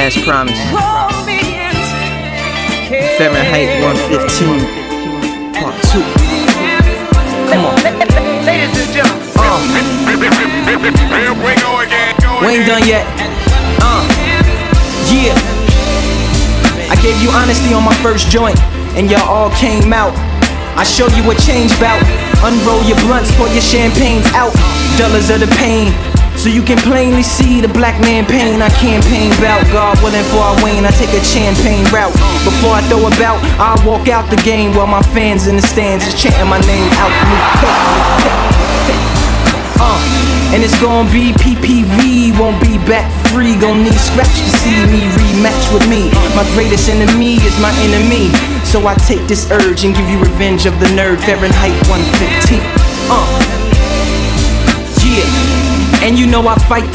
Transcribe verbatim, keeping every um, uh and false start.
As promised, Fahrenheit one fifteen, part two. Come on. Uh. We ain't done yet. Uh. Yeah. I gave you honesty on my first joint, and y'all all came out. I show you what change bout. Unroll your blunts, pour your champagnes out. Dollars of the pain, so you can plainly see the black man pain. I campaign bout, God willing for I wane, I take a champagne route. Before I throw a bout, I'll walk out the game while my fans in the stands is chanting my name out. Uh, and it's gon' be P P V, won't be back free. Gon' need scratch to see me rematch with me. My greatest enemy is my enemy, so I take this urge and give you revenge of the nerd. Fahrenheit one fifteen. Uh, yeah. And you know I fight the